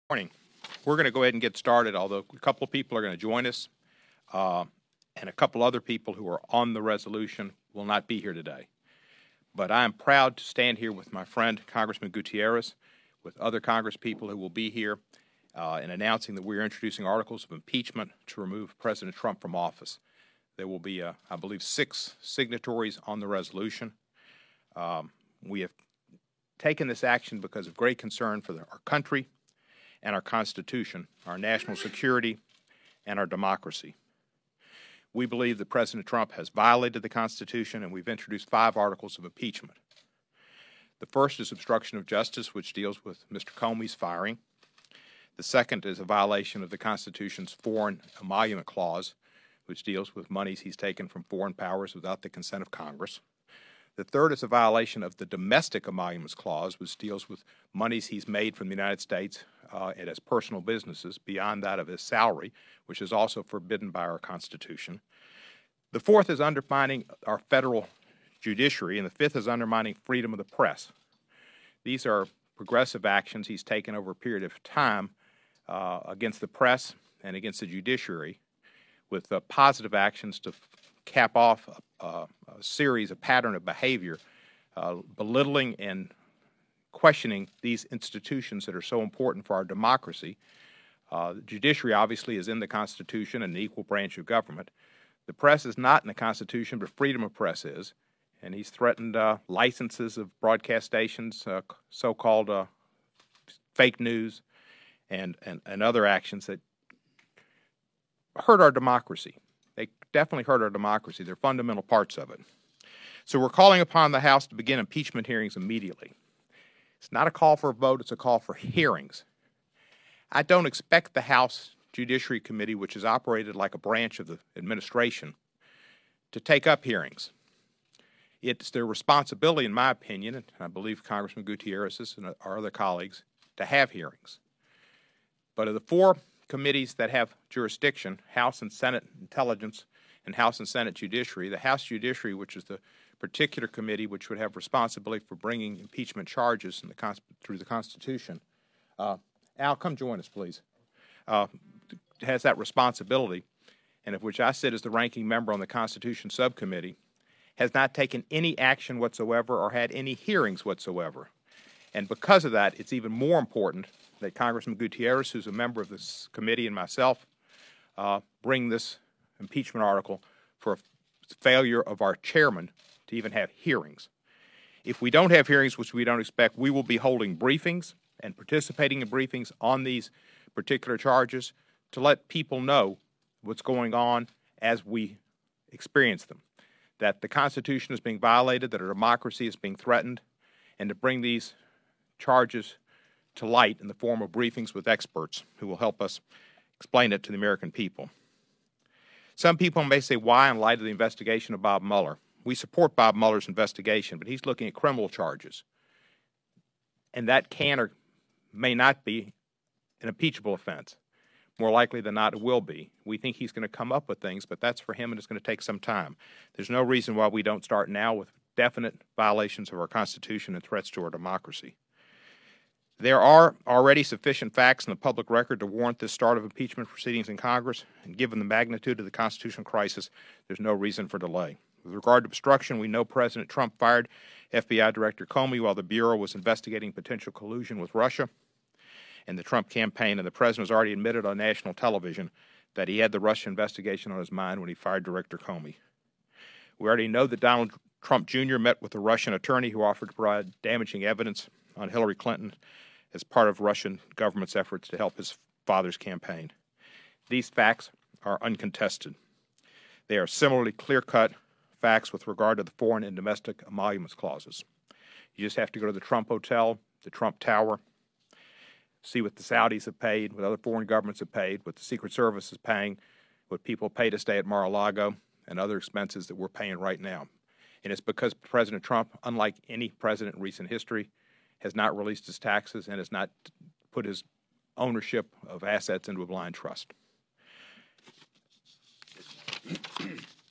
Morning. We're going to go ahead and get started, although a couple of people are going to join us, and a couple other people who are on the resolution will not be here today. But I am proud to stand here with my friend, Congressman Gutierrez, with other Congress people who will be here in announcing that we are introducing articles of impeachment to remove President Trump from office. There will be, I believe, 6 signatories on the resolution. We have taken this action because of great concern for our country and our Constitution, our national security, and our democracy. We believe that President Trump has violated the Constitution, and we've introduced 5 articles of impeachment. The first is obstruction of justice, which deals with Mr. Comey's firing. The second is a violation of the Constitution's Foreign Emolument Clause, which deals with monies he's taken from foreign powers without the consent of Congress. The third is a violation of the Domestic Emoluments Clause, which deals with monies he's made from the United States and as personal businesses beyond that of his salary, which is also forbidden by our Constitution. The fourth is undermining our federal judiciary, and the fifth is undermining freedom of the press. These are progressive actions he's taken over a period of time against the press and against the judiciary, with positive actions to cap off a pattern of behavior, belittling and questioning these institutions that are so important for our democracy. The judiciary obviously is in the Constitution and an equal branch of government. The press is not in the Constitution, but freedom of press is. And he's threatened licenses of broadcast stations, so-called fake news, and other actions that hurt our democracy. They definitely hurt our democracy. They're fundamental parts of it. So we're calling upon the House to begin impeachment hearings immediately. It's not a call for a vote, it's a call for hearings. I don't expect the House Judiciary Committee, which is operated like a branch of the administration, to take up hearings. It's their responsibility, in my opinion, and I believe Congressman Gutierrez's and our other colleagues, to have hearings. But of the 4 committees that have jurisdiction, House and Senate Intelligence and House and Senate Judiciary, the House Judiciary, which is the particular committee which would have responsibility for bringing impeachment charges through the Constitution. Al, come join us, please. Has that responsibility, and of which I sit as the ranking member on the Constitution Subcommittee, has not taken any action whatsoever or had any hearings whatsoever. And because of that, it's even more important that Congressman Gutierrez, who's a member of this committee, and myself bring this impeachment article for a failure of our chairman to even have hearings. If we don't have hearings, which we don't expect, we will be holding briefings and participating in briefings on these particular charges to let people know what's going on as we experience them, that the Constitution is being violated, that our democracy is being threatened, and to bring these charges to light in the form of briefings with experts who will help us explain it to the American people. Some people may say, why, in light of the investigation of Bob Mueller? We support Bob Mueller's investigation, but he's looking at criminal charges. And that can or may not be an impeachable offense. More likely than not, it will be. We think he's going to come up with things, but that's for him, and it's going to take some time. There's no reason why we don't start now with definite violations of our Constitution and threats to our democracy. There are already sufficient facts in the public record to warrant this start of impeachment proceedings in Congress, and given the magnitude of the constitutional crisis, there's no reason for delay. With regard to obstruction, we know President Trump fired FBI Director Comey while the Bureau was investigating potential collusion with Russia and the Trump campaign, and the President has already admitted on national television that he had the Russia investigation on his mind when he fired Director Comey. We already know that Donald Trump Jr. met with a Russian attorney who offered to provide damaging evidence on Hillary Clinton as part of Russian government's efforts to help his father's campaign. These facts are uncontested. They are similarly clear-cut facts with regard to the foreign and domestic emoluments clauses. You just have to go to the Trump Hotel, the Trump Tower, see what the Saudis have paid, what other foreign governments have paid, what the Secret Service is paying, what people pay to stay at Mar-a-Lago, and other expenses that we're paying right now. And it's because President Trump, unlike any president in recent history, has not released his taxes and has not put his ownership of assets into a blind trust.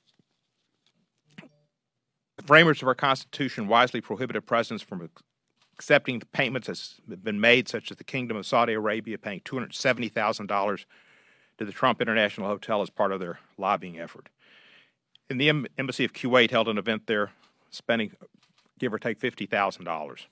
The framers of our Constitution wisely prohibited presidents from accepting the payments that's been made, such as the Kingdom of Saudi Arabia paying $270,000 to the Trump International Hotel as part of their lobbying effort. And the Embassy of Kuwait held an event there, spending, give or take, $50,000.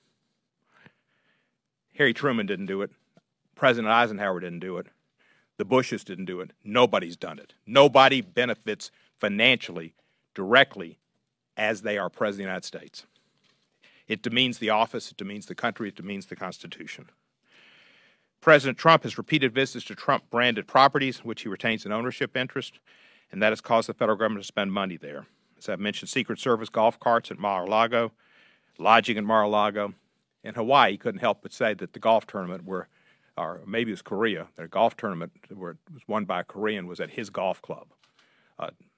Harry Truman didn't do it. President Eisenhower didn't do it. The Bushes didn't do it. Nobody's done it. Nobody benefits financially, directly, as they are President of the United States. It demeans the office, it demeans the country, it demeans the Constitution. President Trump has repeated visits to Trump-branded properties, which he retains an ownership interest, and that has caused the federal government to spend money there. As I've mentioned, Secret Service golf carts at Mar-a-Lago, lodging in Mar-a-Lago. In Hawaii, he couldn't help but say that the golf tournament or maybe it was Korea, that a golf tournament where it was won by a Korean was at his golf club.